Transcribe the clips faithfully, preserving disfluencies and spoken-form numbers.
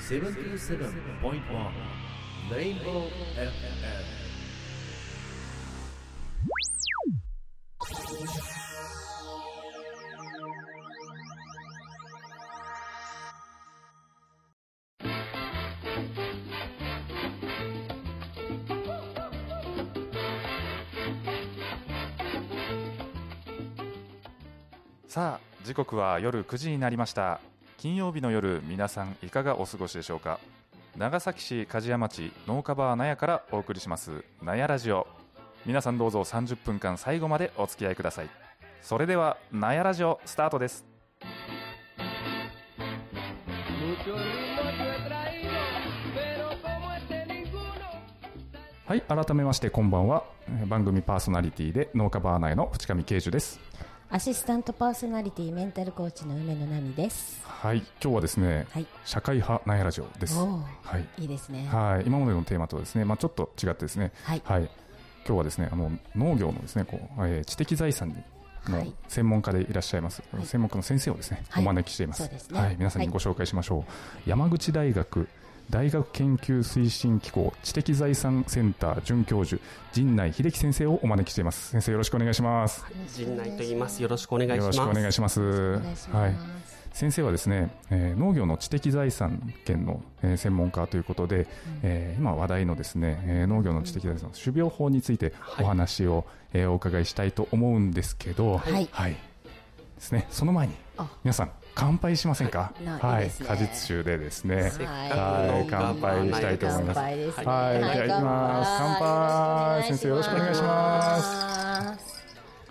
セブンティーセブンポイントワン レインボー エフエム。 さあ、時刻は夜くじになりました。金曜日の夜、皆さんいかがお過ごしでしょうか。長崎市梶屋町農家バー納屋からお送りします納屋ラジオ。皆さんどうぞさんじゅっぷんかん最後までお付き合いください。それでは納屋ラジオスタートです。はい、改めましてこんばんは。番組パーソナリティで農家バー納屋の淵上慶樹です。 アシスタントパーソナリティメンタルコーチの梅野奈美です。 はい、今日はですね、はい、社会派納屋ラジオです。 はい、いいですね。 はい、今までのテーマとですね、まあ、ちょっと違ってですね、はいはい、今日はですね、あの農業のですね、こう、えー、知的財産にの専門家でいらっしゃいます、はい、専門家の先生をですね、はい、お招きしています。そうですね。はい、皆さんにご紹介しましょう。はい、山口大学大学研究推進機構知的財産センター准教授陣内秀樹先生をお招きしています。先生、よろしくお願いします。 陣内と言います。よろしくお願いします。 よろしくお願いします。はい、先生はですね、えー、農業の知的財産権の、えー、専門家ということで、うん、えー、今話題のですね、えー、農業の知的財産種苗法についてお話を、はい、えー、お伺いしたいと思うんですけど、はい、はい、ですね、その前に皆さん乾杯しませんか。はい、果実酒でですね、はい、乾杯したいと思います。はい、じゃあいきます。乾杯。先生、よろしくお願いします。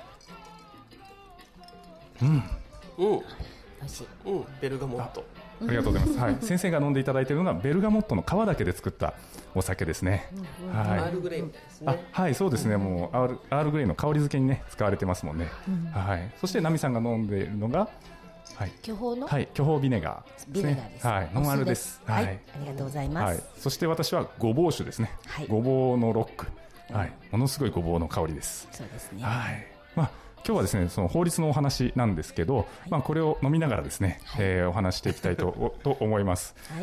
うん、うん、 美味しい。うん、ベルガモット。 ありがとうございます。はい、先生が飲んでいただいているのがベルガモットの皮だけで作ったお酒ですね。 はい、アールグレイみたいですね。 はい、そうですね。もうアール、アールグレイの香り付けにね使われてますもんね。はい。そしてナミさんが飲んでいるのが、はい、 巨峰の、 はい、巨峰ビネガーですね。 ビネガーです。 はい、ノンアルです。 はい、はい、ありがとうございます。はい、 そして私はごぼう酒ですね。はい、ごぼうのロック。はい、ものすごいごぼうの香りです。 そうですね。 はい。まあ今日はですね、その法律のお話なんですけど、はい、まあこれを飲みながらですね、はい、えー、お話していきたいとと思います。はい。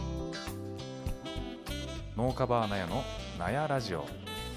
農家バー納屋の納屋ラジオ。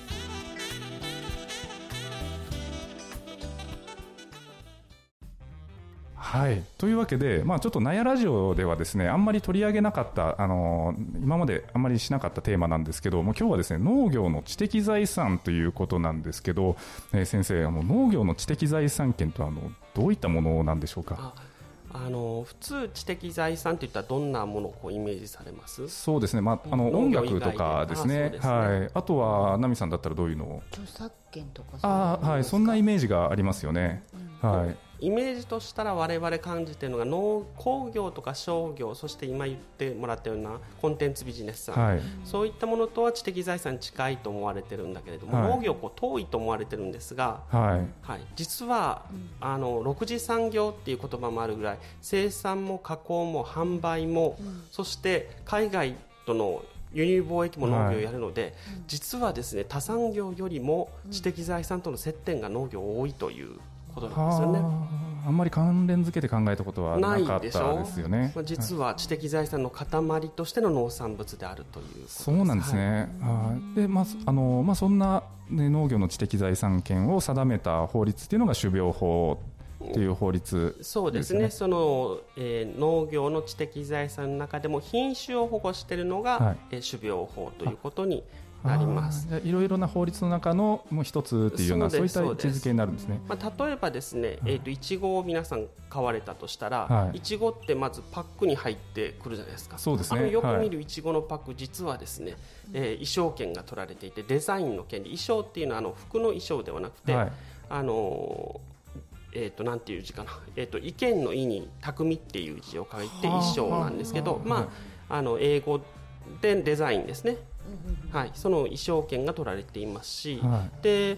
はい、というわけで、まあ、ちょっと納屋ラジオではですね、あんまり取り上げなかった、あのー、今まであんまりしなかったテーマなんですけども、今日はですね、農業の知的財産ということなんですけど、えー、先生、あの農業の知的財産権とはあのどういったものなんでしょうか。 あの普通知的財産といったらどんなものをこうイメージされます？ そうですね、まあ、あの音楽とかですね。あ、ですね、はい、あとは奈美さんだったらどういうのを？ 著作権とか。 あ、はい、そんなイメージがありますよね。うん、はい。 イメージとしたら我々感じているのが農工業とか商業、そして今言ってもらったようなコンテンツビジネスさん、はい、そういったものとは知的財産に近いと思われているんだけれども、はい、農業こう遠いと思われているんですが、はいはい、実は、うん、あのろく次産業っていう言葉もあるぐらい生産も加工も販売も、うん、そして海外との輸入貿易も農業をやるので、はい、実はですね他産業よりも知的財産との接点が農業多いということなんですよね。 あんまり関連付けて考えたことはなかったですよね。 まあ、実は知的財産の塊としての農産物であるということです。 そうなんですね。はい、で、まああのまあ、そんな、ね、農業の知的財産権を定めた法律というのが種苗法という法律ですね。 そうですね。その、えー、農業の知的財産の中でも品種を保護しているのが、はい、えー、種苗法ということになります。 いろいろな法律の中のもう一つっていうようなそういった位置づけになるんですね。 まあ、例えばですね、えーと、いちごを皆さん買われたとしたら、はい、いちごってまずパックに入ってくるじゃないですか。 そうですね。 あのよく見るいちごのパック、はい、実はですね、えー、衣装権が取られていて、デザインの権利、衣装っていうのはあの服の衣装ではなくて、はい、あのーえー、となんていう字かな、えー、と意見の意に匠っていう字を書いて衣装なんですけど、まあ、あの英語でデザインですね、はい、その衣装権が取られていますし、はい、で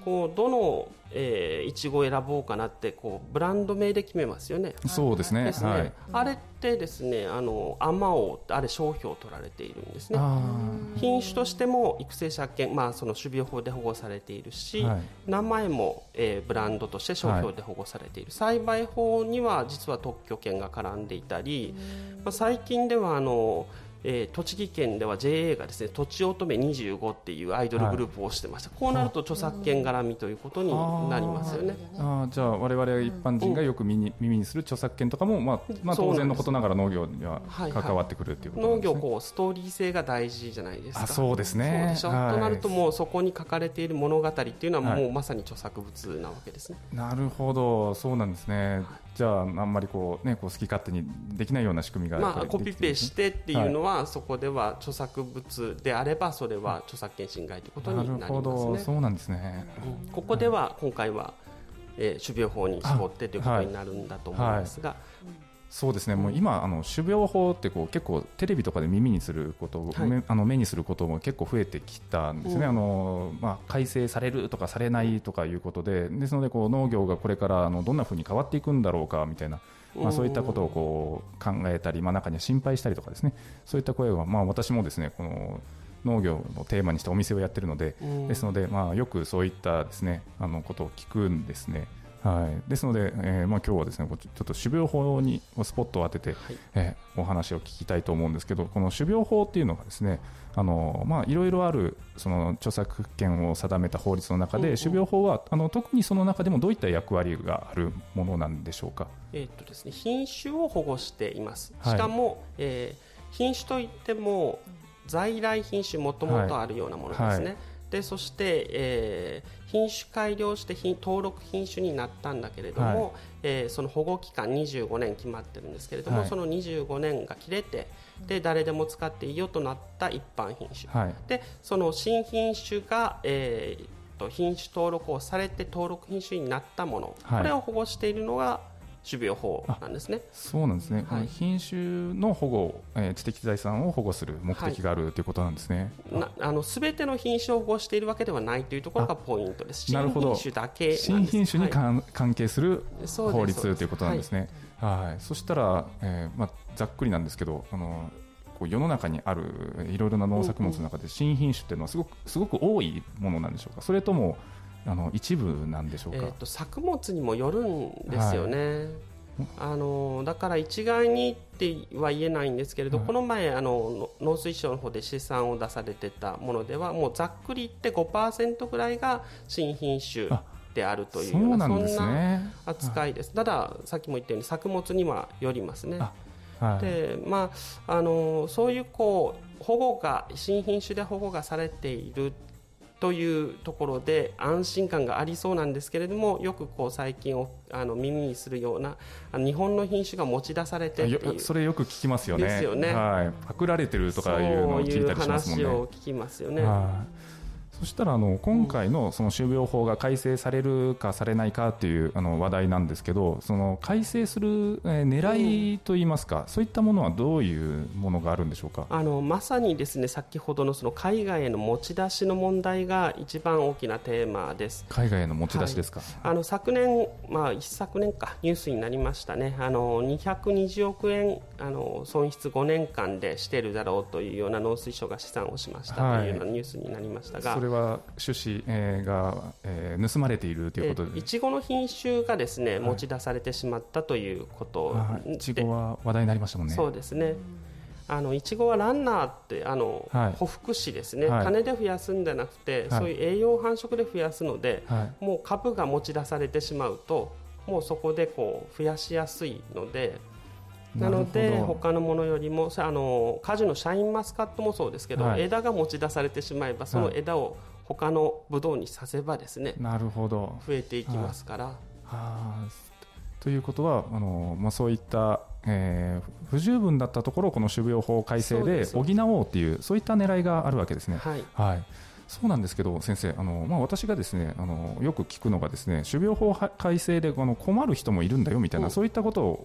こうどのえー、いちごを選ぼうかなってこうブランド名で決めますよね。 そうですね。 ですね、 はい、 あれってですね、あのあまおうってあれ商標を取られているんですね。品種としても育成借権、まあ、その種苗法で保護されているし、はい、名前も、えー、ブランドとして商標で保護されている、はい、栽培法には実は特許権が絡んでいたり、まあ、最近ではあのえー、栃木県では ジェーエー がですね、とちおとめにじゅうごっていうアイドルグループをしてました、はい、こうなると著作権絡みということになりますよね。 ああ、じゃあ我々一般人がよく耳に、耳にする著作権とかも、まあまあ、当然のことながら農業には関わってくるということなんですね。 農業こうストーリー性が大事じゃないですか。 あ、そうですね。 そうでしょ、はい、となるともうそこに書かれている物語っていうのはもうまさに著作物なわけですね。 はい、なるほど、そうなんですね。はい、じゃああんまりこう、ね、こう好き勝手にできないような仕組みが、 まあ、コピペしてっていうのは、はい、そこでは著作物であればそれは著作権侵害ということになりますね。 なるほど、そうなんですね。 うん、ここでは今回は、えー、種苗法に絞ってということになるんだと思いますが、はいはい、 そうですね、もう今あの種苗法ってこう結構テレビとかで耳にすること、はい、目, あの目にすることも結構増えてきたんですね。うん、あのまあ、改正されるとかされないとかいうことで、ですのでこう農業がこれからあのどんなふうに変わっていくんだろうかみたいな、まあ、そういったことをこう考えたり、まあ、中には心配したりとかですね、そういった声は、まあ、私もですね、この農業をテーマにしたお店をやっているので、ですので、まあ、よくそういったですね、あのことを聞くんですね。はい、ですので、えーまあ、今日はですね、ちょっと種苗法にスポットを当てて、はい、えー、お話を聞きたいと思うんですけど、この種苗法っていうのがですね、あのまあ、いろいろあるその著作権を定めた法律の中で、うんうん、種苗法はあの特にその中でもどういった役割があるものなんでしょうか。 えーっとですね、品種を保護しています。しかも、はい、えー、品種といっても在来品種もともとあるようなものですね。はいはい、でそして、えー、品種改良して品登録品種になったんだけれども、はい、えー、その保護期間にじゅうごねん決まってるんですけれども、はい、そのにじゅうごねんが切れて、で誰でも使っていいよとなった一般品種、はい、でその新品種が、えー、と品種登録をされて登録品種になったもの、はい、これを保護しているのが種苗法なんですね。 そうなんですね。はい、品種の保護、えー、知的財産を保護する目的がある、はい、ということなんですね。 なあの全ての品種を保護しているわけではないというところがポイントです。新品種だけなんです。 新品種に、はい、関係する法律ということなんですね。はいはい、そしたら、えーまあ、ざっくりなんですけど、あのこう世の中にあるいろいろな農作物の中で新品種っていうのはすごく、すごく多いものなんでしょうか。それともあの一部なんでしょうか。 えー、と作物にもよるんですよね。はい、あのだから一概にっては言えないんですけれど、はい、この前あの農水省の方で試算を出されてたものでは、もうざっくり言って ごパーセント ぐらいが新品種であるというような、そんな扱いです。たださっきも言ったように作物にはよりますね。はい、でまあ、あのそういうこう保護が新品種で保護がされているというところで安心感がありそうなんですけれども、よくこう最近をあの耳にするようなあの日本の品種が持ち出されてっていう、 それよく聞きますよね。 ですよね。 はい、パクられてるとかいうのを聞いたりしますもんね。 そういう話を聞きますよね。 はい、そしたらあの今回のその種苗法が改正されるかされないかというあの話題なんですけど、その改正する狙いといいますか、うん、そういったものはどういうものがあるんでしょうか。 あのまさにですね、先ほどのその海外への持ち出しの問題が一番大きなテーマです。 海外への持ち出しですか。はい、 あの昨年、まあ、一昨年かニュースになりましたね。あのにひゃくにじゅうおくえんあの損失ごねんかんでしているだろうというような農水省が試算をしましたというようなニュースになりましたが、 はい、それは種子が、えー、盗まれているということで、 いちごの品種がですね、はい、持ち出されてしまったということで、 いちごは話題になりましたもんね。 そうですね。あのいちごはランナーってあの、はい、捕腹子ですね、はい、種で増やすんじゃなくて、はい、そういう栄養繁殖で増やすので、はい、もう株が持ち出されてしまうともうそこでこう増やしやすいので、なので他のものよりもあの果樹のシャインマスカットもそうですけど、はい、枝が持ち出されてしまえばその枝を他のブドウにさせばですね、 なるほど増えていきますから、はあ、ということはあの、まあ、そういった、えー、不十分だったところをこの種苗法改正で補おうというそういった狙いがあるわけですね。はい、はい、そうなんですけど先生、あの、まあ、私がですねあのよく聞くのがですね、種苗法改正であの困る人もいるんだよみたいな、そういったことを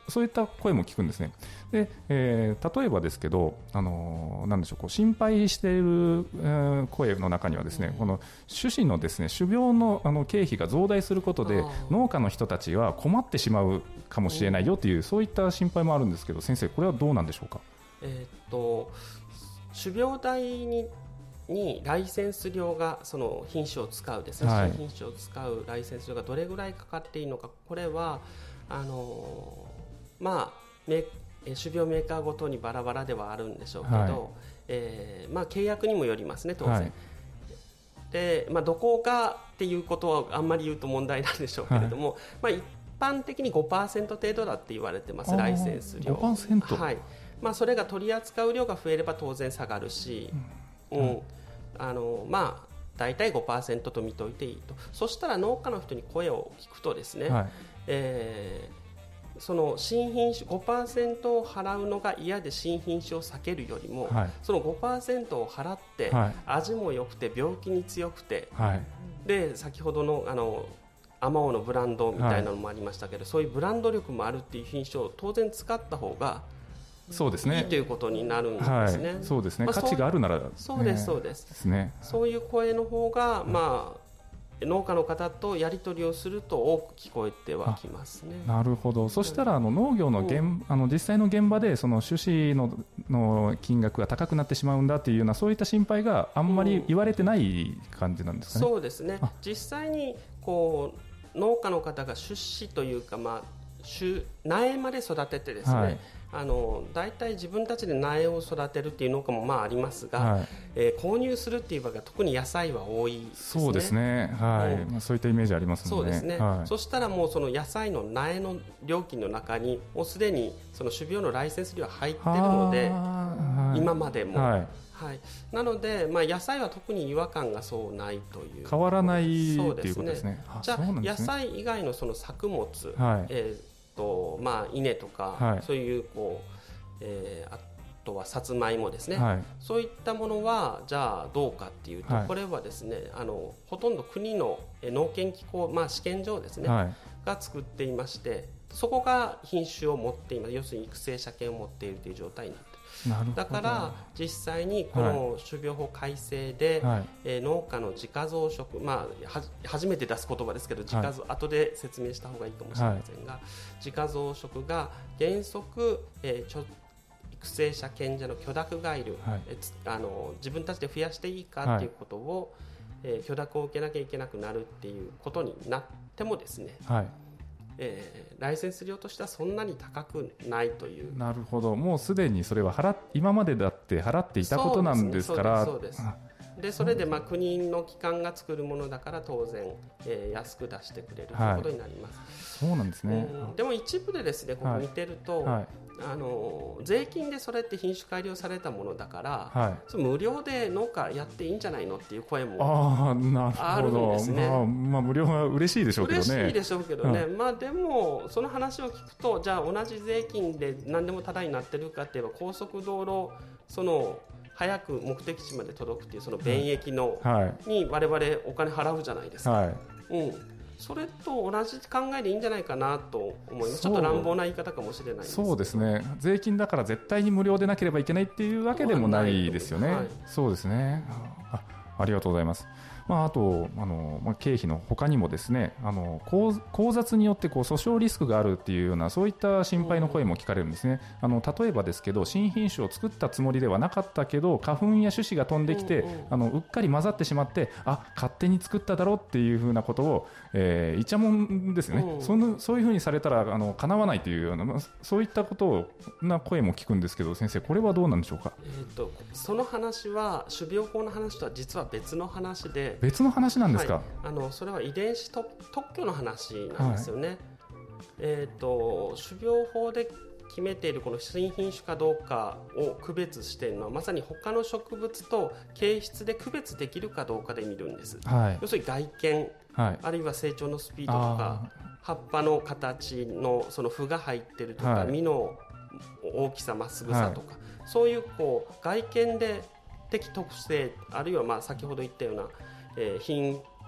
そういった声も聞くんですね。で、えー、例えばですけど、あのー、なんでしょう、こう心配している、えー、声の中にはですね、この種子のですね、種苗の、あの経費が増大することで農家の人たちは困ってしまうかもしれないよという、そういった心配もあるんですけど、先生、これはどうなんでしょうか。 えー、っと種苗代ににライセンス料がその品種を使うですね、はい、新品種を使うライセンス料がどれぐらいかかっていいのか、これはあのー、まあメ種苗メーカーごとにバラバラではあるんでしょうけど、はい、えーまあ、契約にもよりますね、当然、はい、で、まあ、どこがっていうことはあんまり言うと問題なんでしょうけれども、はい、まあ、一般的に ごパーセント 程度だって言われてます、ライセンス料。 ごパーセント、 はい、まあ、それが取り扱う量が増えれば当然下がるし、うんうん、あのまあ、大体 ごパーセント と見ておいていいと。そしたら農家の人に声を聞くとですね、はい、えー、その新品種 ごパーセント を払うのが嫌で新品種を避けるよりも、はい、その ごパーセント を払って、はい、味も良くて病気に強くて、はい、で先ほどのあのアマオのブランドみたいなのもありましたけど、はい、そういうブランド力もあるっていう品種を当然使った方がそうですね、 いいということになるんですね。 はい、そうですね、まあ、価値があるなら、 そうですそうです、ですね、そういう声の方が、まあ、農家の方とやり取りをすると多く聞こえてはきますね。 なるほど。そしたらあの農業の現、うん、あの実際の現場でその種子 の, の金額が高くなってしまうんだというようなそういった心配があんまり言われてない感じなんですかね。 うん、そうですね、実際にこう農家の方が種子というか、まあ、種苗まで育ててですね、はい、あのだいたい自分たちで苗を育てるっていう農家もまあありますが、はい、えー、購入するっていう場合が特に野菜は多いですね。 そうですね、はい、うん、まあ、そういったイメージありますもんね。 そうですね、 はい、 そしたらもうその野菜の苗の料金の中にもうすでにその種苗のライセンス料は入っているので、はい、今までも、はいはい、なので、まあ、野菜は特に違和感がそうないという変わらないということですね。 じゃあ、ね、野菜以外のその作物、はい、えーとまあ、稲とか、はい、そういうこう、えー、あとはさつまいもですね、はい、そういったものはじゃあどうかっていうと、はい、これはですね、あのほとんど国の農研機構、まあ、試験場ですね、はい、が作っていまして、そこが品種を持っています。要するに育成車検を持っているという状態になっている。だから実際にこの種苗法改正で、はい、えー、農家の自家増殖、まあ、は初めて出す言葉ですけど自家、はい、後で説明した方がいいかもしれませんが、はい、自家増殖が原則、えー、育成者賢者の許諾ガイル、はい、えー、あの自分たちで増やしていいかということを、はい、えー、許諾を受けなきゃいけなくなるっていうことになってもですね、はい、えー、ライセンス料としてはそんなに高くないという。 なるほど、もうすでにそれは払今までだって払っていたことなんですから。 そうです、そうです。でそれでまあ国の機関が作るものだから当然、えー、安く出してくれるということになります、 はい、そうなんですね、 うん、でも一部でですね、ここ見てると、はいはい、あの税金でそれって品種改良されたものだから、はい、そ無料で農家やっていいんじゃないのっていう声もあるんですね。 あ、まあ、無料は嬉しいでしょうけどね。 嬉しいでしょうけどね、はい、まあ、でもその話を聞くと、じゃあ同じ税金で何でもタダになってるかっていえば、高速道路その早く目的地まで届くっていうその便益の、はい、に我々お金払うじゃないですか、はい、うん、それと同じ考えでいいんじゃないかなと思います。ちょっと乱暴な言い方かもしれないですけど。そうですね、 税金だから絶対に無料でなければいけないっていうわけでもないですよね。はい、そうですね、あ、ありがとうございます。まあ、あとあの、まあ、経費の他にもですね、あの交雑によってこう訴訟リスクがあるっていうようなそういった心配の声も聞かれるんですね。あの例えばですけど、新品種を作ったつもりではなかったけど花粉や種子が飛んできて、うんうん、あのうっかり混ざってしまって、あ、勝手に作っただろうっていうふうなことを、えー、イチャモンですよね、うん、そのそういうふうにされたらあの叶わないというような、まあ、そういったことな声も聞くんですけど、先生これはどうなんでしょうか。 えー、とその話は種苗法の話とは実は別の話で。 別の話なんですか。 はい、あのそれは遺伝子特許の話なんですよね。はい、えー、と種苗法で決めているこの新品種かどうかを区別しているのは、まさに他の植物と形質で区別できるかどうかで見るんです。はい、要するに外見、はい、あるいは成長のスピードとか葉っぱの形のその符が入っているとか、はい、実の大きさ、まっすぐさとか、はい、そういう、こう外見で的特性、あるいはまあ先ほど言ったような、えー、品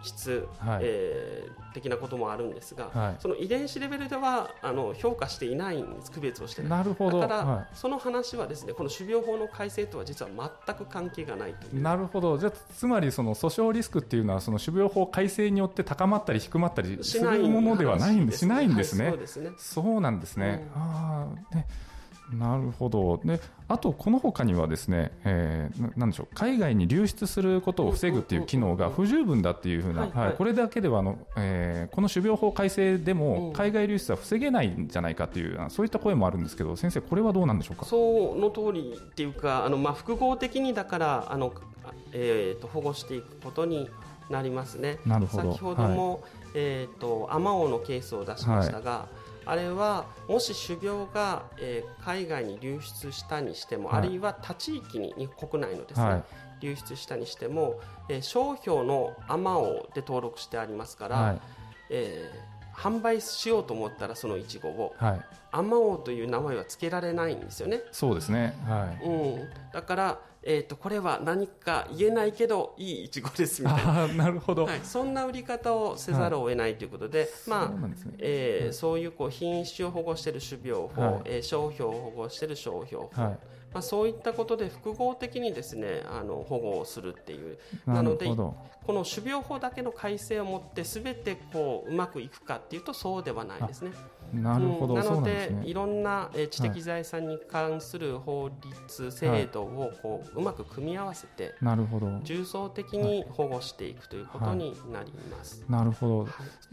質、 はいえー、的なこともあるんですが、 はい、 その遺伝子レベルではあの評価していないんです。区別をしてない。 なるほど。 だから、 はい、 その話はですね、この種苗法の改正とは実は全く関係がないという。 なるほど。じゃあつまりその訴訟リスクっていうのはその種苗法改正によって高まったり低まったりするものではないんです。しないんですね。 はい、そうですね。 そうなんですね。 うん、 ああ、ね。なるほど。で、あとこの他にはですね、えー、な, なんでしょう、海外に流出することを防ぐっていう機能が不十分だっていうふうな、はい、これだけではあの、えー、この種苗法改正でも海外流出は防げないんじゃないかっていう、うん、そういった声もあるんですけど、先生これはどうなんでしょうか。 その通りっていうか、あの、まあ、複合的にだからあの、えー、と保護していくことになりますね。 なるほど。 先ほども、はい、えー、とアマオのケースを出しましたが、はい、あれはもし種苗が、えー、海外に流出したにしても、はい、あるいは他地域に国内のですね、はい、流出したにしても、えー、商標のアマオで登録してありますから、はい、えー、販売しようと思ったらそのイチゴを、はい、アマオという名前は付けられないんですよね。 そうですね、はい、 うん、だからえー、とこれは何か言えないけどいいイチゴですみたいな。 あ、なるほど、 はい、そんな売り方をせざるを得ないということで、はい、まあそう、えー、そういうこう品種を保護している種苗法、はい、えー、商標を保護している商標法、はい、まあ、そういったことで複合的にですね、あの保護をするっていう。なのでこの種苗法だけの改正をもって全てこううまくいくかっていうとそうではないですね。 なるほど、うん、 なの で, で、ね、 いろんな、えー、知的財産に関する法律、はい、制度をこううまく組み合わせて、 なるほど、 重層的に保護していくということになります。 はい、なるほど、はい、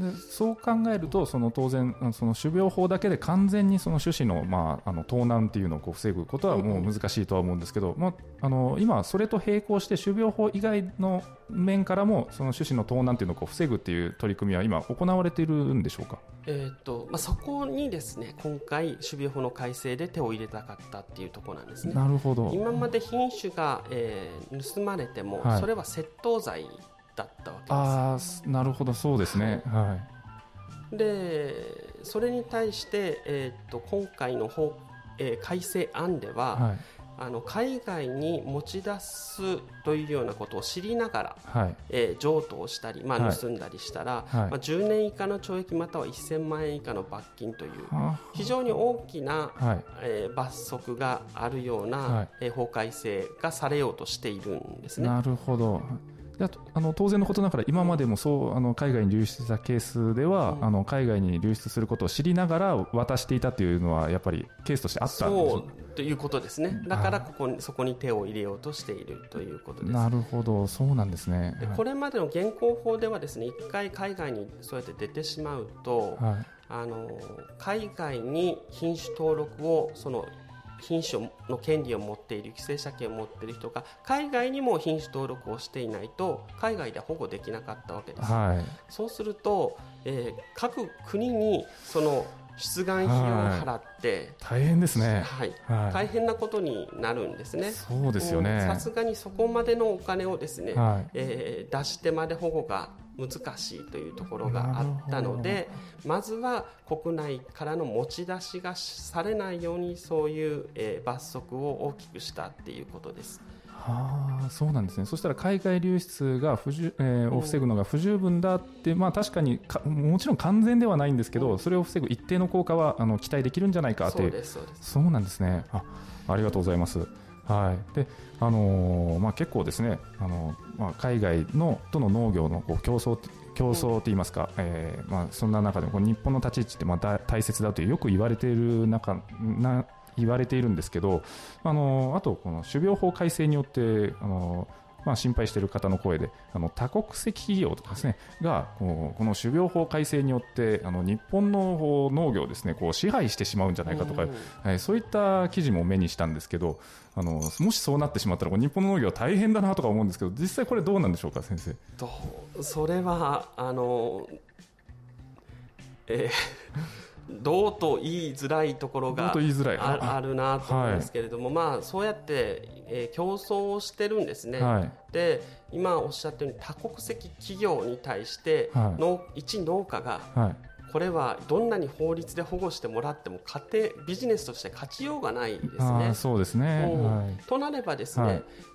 でそう考えるとその当然その種苗法だけで完全にその種子の、まあ、あの盗難っていうのをこう防ぐことはもう難しいとは思うんですけど、うん、まあ、あの今それと並行して種苗法以外の面からもその種子の盗難っていうのをこう防ぐっていう取り組みは今行われているんでしょうか。 えーっとまあ、そこにですね、今回種苗法の改正で手を入れたかったっていうところなんですね。 なるほど。 今まで品種が、えー、盗まれても、はい、それは窃盗罪だったわけです。 あー、なるほど、そうですね、はい、 でそれに対して、えーっと今回の法、えー、改正案では、はい、あの海外に持ち出すというようなことを知りながら、はい、えー、譲渡をしたり、まあ、盗んだりしたら、はい、まあ、じゅうねん以下の懲役またはせんまんえん以下の罰金という非常に大きな、はい、えー、罰則があるような、はい、えー、法改正がされようとしているんですね。 なるほど。あの当然のことながら今までもそうあの海外に流出したケースでは、うん、あの海外に流出することを知りながら渡していたというのはやっぱりケースとしてあったんでしょう。 そうということですね。だからここにそこに手を入れようとしているということです。 なるほど、そうなんですね。 でこれまでの現行法ではですね、一回海外にそうやって出てしまうと、はい、あの海外に品種登録をその品種の権利を持っている、規制者権を持っている人が海外にも品種登録をしていないと海外では保護できなかったわけです。はい、そうすると、えー、各国にその出願費用を払って、はい、 大変ですね、 はいはい、大変なことになるんですね。 そうですよね。 さすがにそこまでのお金をですね、はい、えー、出してまで保護が難しいというところがあったので、まずは国内からの持ち出しがされないようにそういう、えー、罰則を大きくしたっていうことです。 はあ、そうなんですね。そしたら海外流出が不十、えー、を防ぐのが不十分だって、うん、まあ、確かにかもちろん完全ではないんですけど、うん、それを防ぐ一定の効果はあの期待できるんじゃないかという。そうです、そうです。そうなんですね。 あ, ありがとうございます。はい、であのーまあ、結構ですね、あのーまあ、海外のとの農業のこう競争競争といいますか、えーまあ、そんな中でもこう日本の立ち位置ってまた大切だというよく言われている中な言われているんですけど、あのあとこの種苗法改正によってあの、まあ、心配している方の声であの多国籍企業とかですねがこうこの種苗法改正によってあの日本の農業をですねこう支配してしまうんじゃないかとか、えー、そういった記事も目にしたんですけど、あのもしそうなってしまったら日本の農業は大変だなとか思うんですけど、実際これどうなんでしょうか、先生。 とそれはあの、えーどうと言いづらいところが あ, あるなと思うんですけれども、はい、まあ、そうやって、えー、競争をしてるんですね、はい、で今おっしゃったように多国籍企業に対して、はい、の一農家が、はい、これはどんなに法律で保護してもらっても家庭ビジネスとして勝ちようがないですね。 あ、そうですね、 うん、 はい、 となればですね、はい、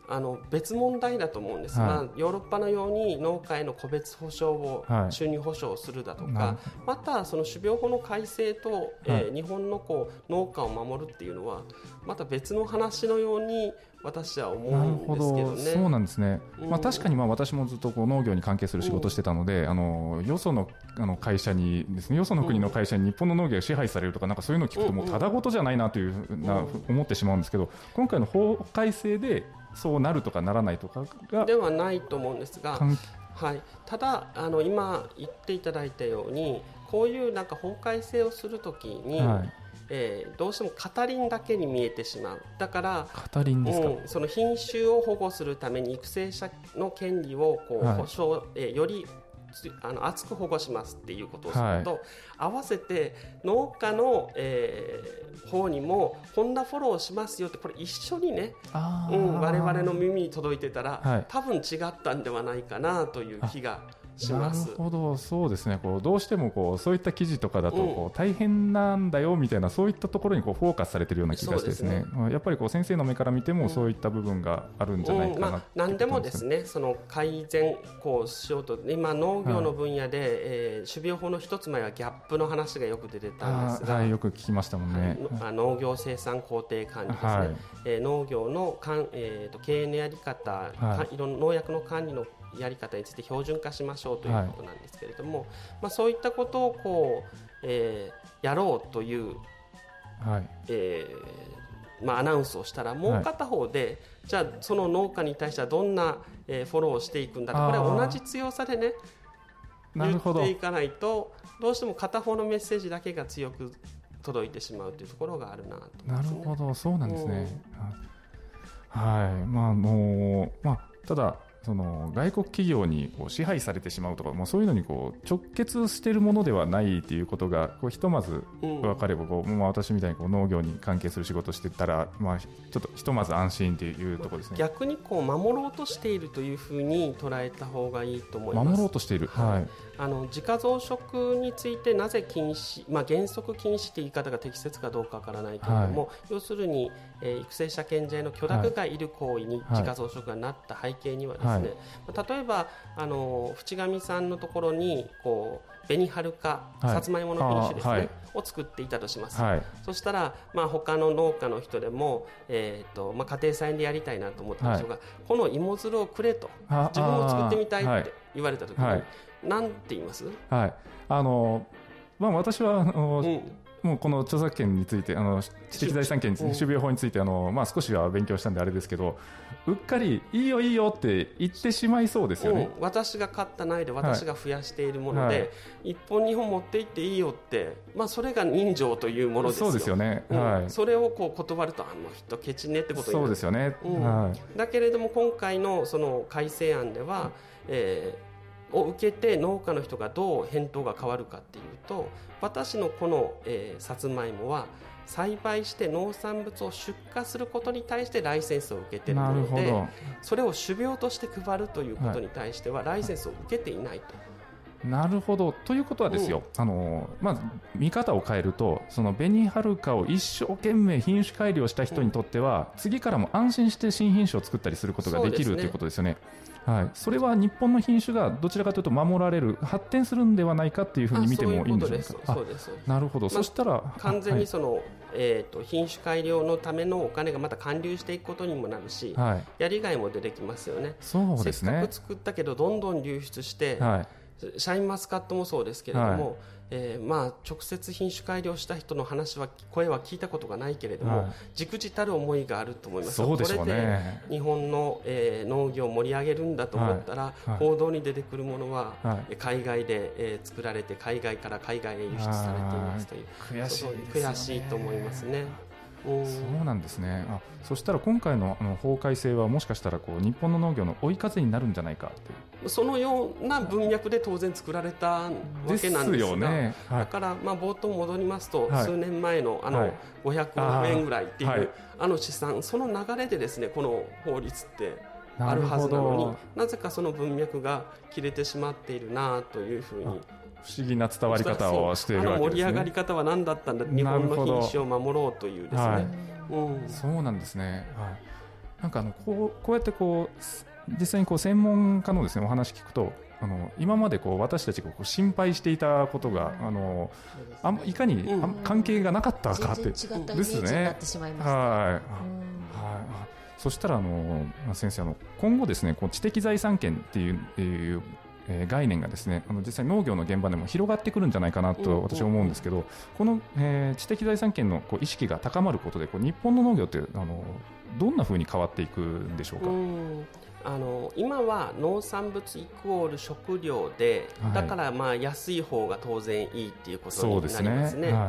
あの別問題だと思うんです、はい、まあ、ヨーロッパのように農家への個別保障を、はい、収入保障をするだとか、またその種苗法の改正と、はい、えー、日本のこう農家を守るっていうのはまた別の話のように私は思うんですけどね。 なるほど、そうなんですね、 うん、 まあ、確かにまあ私もずっとこう農業に関係する仕事をしてたので、うん、あのよその、あの会社にですね、よその国の会社に日本の農業が支配されるとか、なんかそういうのを聞くともうただごとじゃないなというふうな思ってしまうんですけど、今回の法改正でそうなるとかならないとかがではないと思うんですが、はい、ただあの今言っていただいたようにこういうなんか法改正をするときに、はい、えー、どうしても語りんだけに見えてしまう。だから語りんですか、 うん、その品種を保護するために育成者の権利をこう、はい、保障、えー、よりあの厚く保護しますっていうことをすると、はい、合わせて農家の、えー、方にもこんなフォローしますよってこれ一緒にね、うん、我々の耳に届いてたら、はい、多分違ったんではないかなという気がします。 なるほど、そうですね、こうどうしてもこうそういった記事とかだとこう大変なんだよみたいな、そういったところにこうフォーカスされているような気がしてですね、ですね、やっぱりこう先生の目から見てもそういった部分があるんじゃないかな、うん、まあ、 何でもですね、その改善こうしようと、今農業の分野で、はい、えー、種苗法の一つ前はギャップの話がよく出てたんですが、 はい、よく聞きましたもんね、 はい、農業生産工程管理ですね、はい、えー、農業のかん、えー、と経営のやり方、はい、いろんな農薬の管理のやり方について標準化しましょうということなんですけれども、はい、まあ、そういったことをこう、えー、やろうという、はい、えーまあ、アナウンスをしたらもう片方で、はい、じゃあその農家に対してはどんな、えー、フォローをしていくんだと、これは同じ強さでね言っていかないとどうしても片方のメッセージだけが強く届いてしまうというところがあるなと思いますね。 なるほど、そうなんですね、うん、はい、まああのまあ、ただその外国企業にこう支配されてしまうとか、もうそういうのにこう直結しているものではないということがこうひとまず分かれば、こう、まあ、私みたいにこう農業に関係する仕事をしていたら、まあ、ちょっとひとまず安心というところですね。 逆にこう守ろうとしているというふうに捉えた方がいいと思います。 守ろうとしている、はい、 あの自家増殖についてなぜ禁止、まあ、原則禁止という言い方が適切かどうかわからないけれども、はい、要するに、えー、育成者権者への許諾がいる行為に自家増殖がなった背景にはですね、はい、例えばあの淵上さんのところにこう紅はるか、はい、さつまいもの品種ですね、はい、を作っていたとします、はい、そしたら、まあ、他の農家の人でも、えーとまあ、家庭菜園でやりたいなと思った人が、はい、この芋づるをくれと、自分も作ってみたいって言われたときに、はい、なんて言います？ はい、あのまあ、私はあの、うん、もうこの著作権について、あの知的財産権について、種苗法についてあの、まあ、少しは勉強したんであれですけど、うっかりいいよいいよって言ってしまいそうですよね、 うん、私が買った苗で私が増やしているもので、はい、いっぽんにほん持って行っていいよって、まあ、それが人情というものですよ。 そうですよね、うん、はい、それをこう断るとあの人ケチねってことになる。 そうですよね、 うん、はい、だけれども今回のその改正案では、えー、を受けて農家の人がどう返答が変わるかっていうと、私のこの、えー、さつまいもは栽培して農産物を出荷することに対してライセンスを受けているので、それを種苗として配るということに対してはライセンスを受けていないと。 なるほど。ということはですよ、うん、あのまず見方を変えると、その紅はるかを一生懸命品種改良した人にとっては、うん、次からも安心して新品種を作ったりすることができるということですよね。はい、それは日本の品種がどちらかというと守られる、発展するんではないかというふうに見てもいいんでしょうか。 そうです。 なるほど、まあ、そしたら完全にその、はい、えー、と品種改良のためのお金がまた還流していくことにもなるし、はい、やりがいも出てきますよね。 そうですね。 せっかく作ったけどどんどん流出して、はい、シャインマスカットもそうですけれども、はい、えーまあ、直接品種改良した人の話は声は聞いたことがないけれども、はい、じくじたる思いがあると思います。 そうでしょうね。 これで日本の、えー、農業を盛り上げるんだと思ったら、はいはい、報道に出てくるものは、はい、海外で、えー、作られて海外から海外へ輸出されていますという、 悔しいですよね。 悔しいと思いますね。 そうなんですね。あ、そしたら今回 の, あの法改正はもしかしたらこう日本の農業の追い風になるんじゃないかという、 そのような文脈で当然作られたわけなんですが、 よね、はい、 だからまあ冒頭戻りますと、はい、数年前 の, あのごひゃくおくえんぐらいっていう あ,、はい、あの試算、その流れでですねこの法律ってあるはずなのに、 な, なぜかその文脈が切れてしまっているなというふうに、 不思議な伝わり方をしているわけですね。 あの盛り上がり方は何だったんだ、日本の品種を守ろうというですね、はい、 うん、そうなんですね、はい、 なんかあのこうこうやってこう実際にこう専門家のですねお話聞くと、あの今までこう私たちがこう心配していたことがあのあいかにあ関係がなかったかって全然違ったイメージになってしまいました。 はい、はい、そしたらあの先生あの今後ですねこう知的財産権っていう、えーえー、概念がですねあの実際農業の現場でも広がってくるんじゃないかなと私は思うんですけど、この、えー、知的財産権のこう意識が高まることでこう日本の農業ってあのどんな風に変わっていくんでしょうか。 うんあの今は農産物イコール食料で、はい、だからまあ安い方が当然いいっていうことになりますね。そうですね、はい、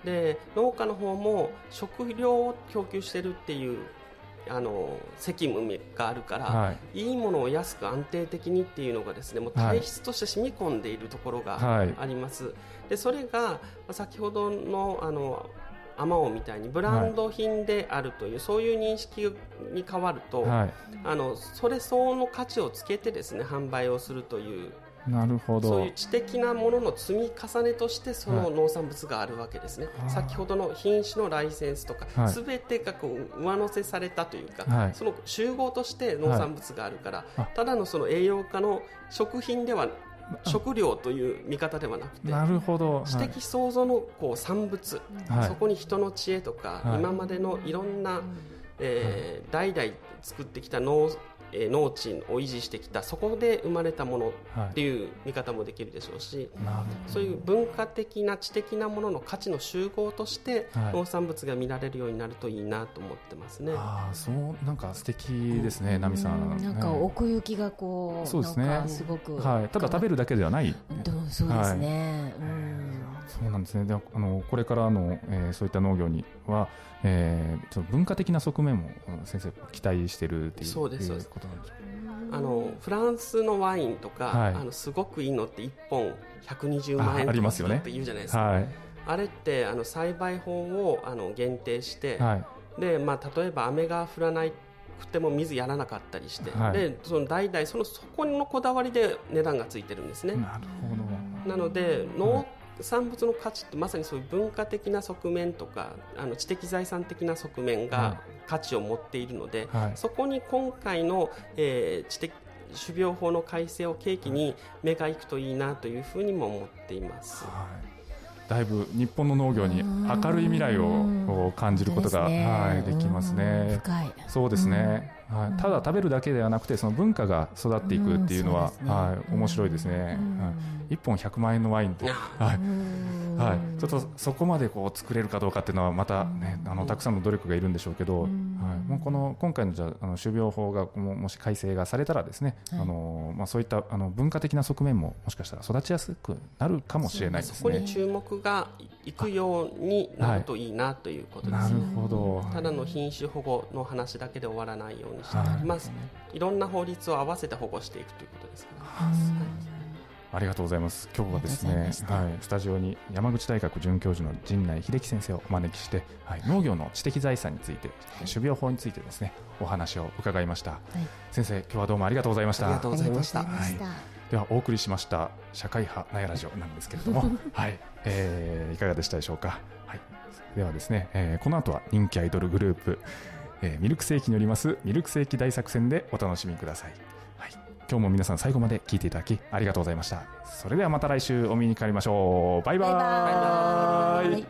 で農家の方も食料を供給してるっていうあの責務があるから、はい、いいものを安く安定的にっていうのがですねもう体質として染み込んでいるところがあります、はい、でそれが先ほどのあのあまおうみたいにブランド品であるという、はい、そういう認識に変わると、はい、あのそれ相応の価値をつけてですね販売をするという、 なるほど、 そういう知的なものの積み重ねとしてその農産物があるわけですね、はい、先ほどの品種のライセンスとか、はい、全てがこう上乗せされたというか、はい、その集合として農産物があるから、はい、ただのその栄養価の食品では食料という見方ではなくて、 なるほど、 知的創造のこう産物、はい、そこに人の知恵とか、はい、今までのいろんな、えーはい、代々作ってきた農えー、農地を維持してきたそこで生まれたものっていう見方もできるでしょうし、はい、そういう文化的な知的なものの価値の集合として農産物が見られるようになるといいなと思ってますね、 はい、あそうなんか素敵ですね、奈美さん。 なんか奥行きがこう、そうですね、なんかすごく、 はい、ただ食べるだけではない。 そうですね、はい、うんそうなんですね。であのこれからの、えー、そういった農業には、えー、その文化的な側面も先生期待しているということなんでしょうか。 あのフランスのワインとか、はい、あのすごくいいのっていっぽんひゃくにじゅうまんえんとかって言うじゃないですか。 あ, す、ねはい、あれってあの栽培法をあの限定して、はい、でまあ、例えば雨が降らないくても水やらなかったりして、はい、でその代々そのそこのこだわりで値段がついてるんですね。 なるほど。 なので農産物の価値ってまさにそういう文化的な側面とかあの知的財産的な側面が価値を持っているので、はい、そこに今回の、えー、知的種苗法の改正を契機に目が行くといいなというふうにも思っています、はい、 だいぶ日本の農業に明るい未来を感じることが、ね、はい、できますね。 深い。 そうですね、はい、ただ食べるだけではなくてその文化が育っていくっていうのは、うんね、はい、面白いですね、はい、いっぽんひゃくまんえんのワインって、はいはい、ちょっとそこまでこう作れるかどうかっていうのはまた、ね、あのたくさんの努力がいるんでしょうけど、はい、もうこの今回のじゃあの種苗法がももし改正がされたらですね、はい、あのまあ、そういったあの文化的な側面ももしかしたら育ちやすくなるかもしれないですね。 そこに注目がいくようになるといいなということです、ね、 なるほど。 ただの品種保護の話だけで終わらないようにしてあります、はい、いろんな法律を合わせて保護していくということですから、はい、 ありがとうございます。今日はですね、はい、スタジオに山口大学准教授の陣内秀樹先生をお招きして、はい、農業の知的財産について、種苗法についてですねお話を伺いました、はい、先生今日はどうもありがとうございました。 ありがとうございました、はい、 ではお送りしました社会派なやラジオなんですけれども、はいえー、いかがでしたでしょうか。はい、ではですね、えー、この後は人気アイドルグループ、えー、ミルク世紀によりますミルク世紀大作戦でお楽しみください。今日も皆さん最後まで聞いていただきありがとうございました。それではまた来週お見にかかりましょう。バイバイ。バイバイ。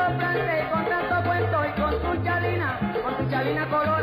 francés, con tanto cuento y con tu chalina, con tu chalina color